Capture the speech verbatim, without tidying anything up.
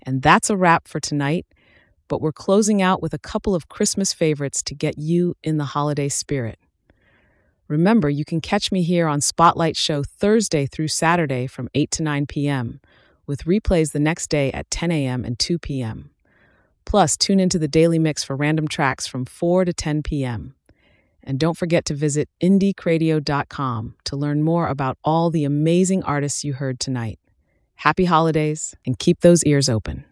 And that's a wrap for tonight, but we're closing out with a couple of Christmas favorites to get you in the holiday spirit. Remember, you can catch me here on Spotlight Show Thursday through Saturday from eight to nine p.m., with replays the next day at ten a.m. and two p.m. Plus, tune into the Daily Mix for random tracks from four to ten p.m. And don't forget to visit indie cradio dot com to learn more about all the amazing artists you heard tonight. Happy holidays, and keep those ears open.